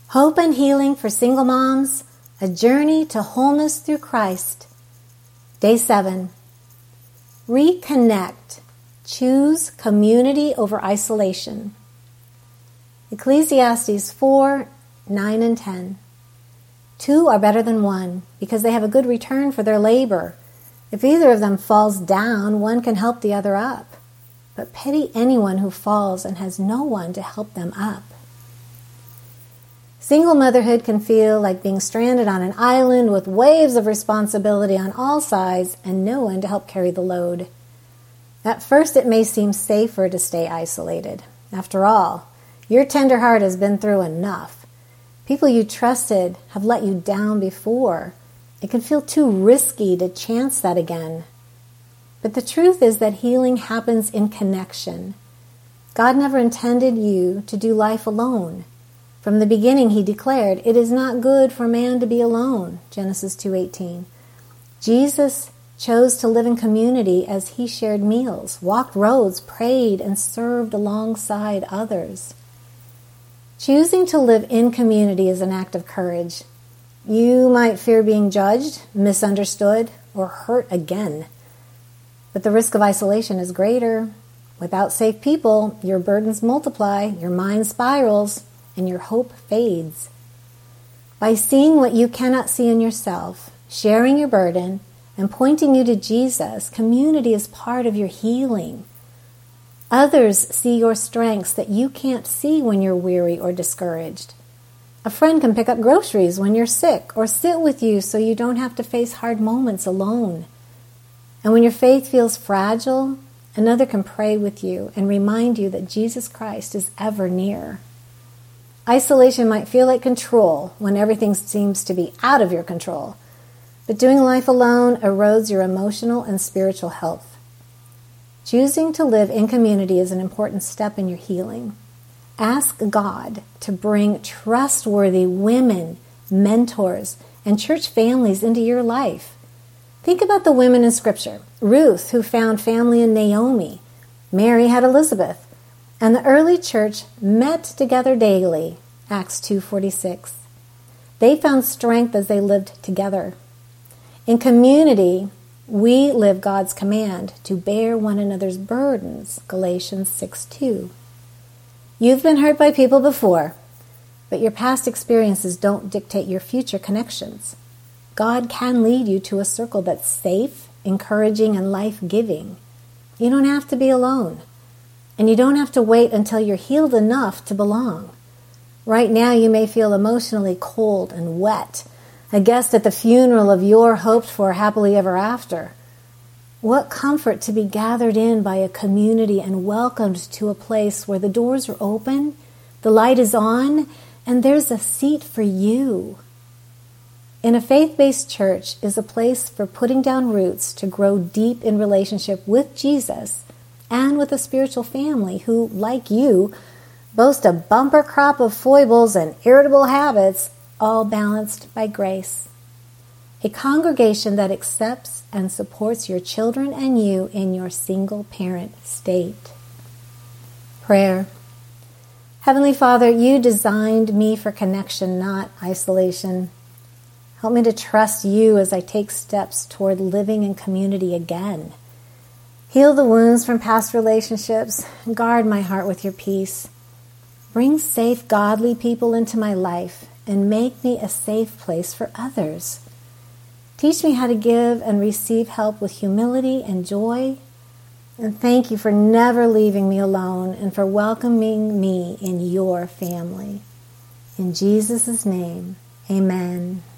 Hope and Healing for Single Moms, a Journey to Wholeness Through Christ. Day 7. Reconnect. Choose community over isolation. Ecclesiastes 4, 9 and 10. Two are better than one, because they have a good return for their labor. If either of them falls down, one can help the other up. But pity anyone who falls and has no one to help them up. Single motherhood can feel like being stranded on an island with waves of responsibility on all sides and no one to help carry the load. At first, it may seem safer to stay isolated. After all, your tender heart has been through enough. People you trusted have let you down before. It can feel too risky to chance that again. But the truth is that healing happens in connection. God never intended you to do life alone. From the beginning, He declared, "It is not good for man to be alone," Genesis 2:18. Jesus chose to live in community as He shared meals, walked roads, prayed, and served alongside others. Choosing to live in community is an act of courage. You might fear being judged, misunderstood, or hurt again. But the risk of isolation is greater. Without safe people, your burdens multiply, your mind spirals, and your hope fades. By seeing what you cannot see in yourself, sharing your burden, and pointing you to Jesus, community is part of your healing. Others see your strengths that you can't see when you're weary or discouraged. A friend can pick up groceries when you're sick or sit with you so you don't have to face hard moments alone. And when your faith feels fragile, another can pray with you and remind you that Jesus Christ is ever near. Isolation might feel like control when everything seems to be out of your control, but doing life alone erodes your emotional and spiritual health. Choosing to live in community is an important step in your healing. Ask God to bring trustworthy women, mentors, and church families into your life. Think about the women in Scripture. Ruth, who found family in Naomi. Mary had Elizabeth. And the early church met together daily, Acts 2:46. They found strength as they lived together. In community, we live God's command to bear one another's burdens, Galatians 6:2. You've been hurt by people before, but your past experiences don't dictate your future connections. God can lead you to a circle that's safe, encouraging, and life-giving. You don't have to be alone. And you don't have to wait until you're healed enough to belong. Right now you may feel emotionally cold and wet, a guest at the funeral of your hoped-for happily ever after. What comfort to be gathered in by a community and welcomed to a place where the doors are open, the light is on, and there's a seat for you. In a faith-based church is a place for putting down roots to grow deep in relationship with Jesus and with a spiritual family who, like you, boast a bumper crop of foibles and irritable habits, all balanced by grace. A congregation that accepts and supports your children and you in your single-parent state. Prayer. Heavenly Father, you designed me for connection, not isolation. Help me to trust you as I take steps toward living in community again. Heal the wounds from past relationships. Guard my heart with your peace. Bring safe, godly people into my life and make me a safe place for others. Teach me how to give and receive help with humility and joy. And thank you for never leaving me alone and for welcoming me in your family. In Jesus' name, amen.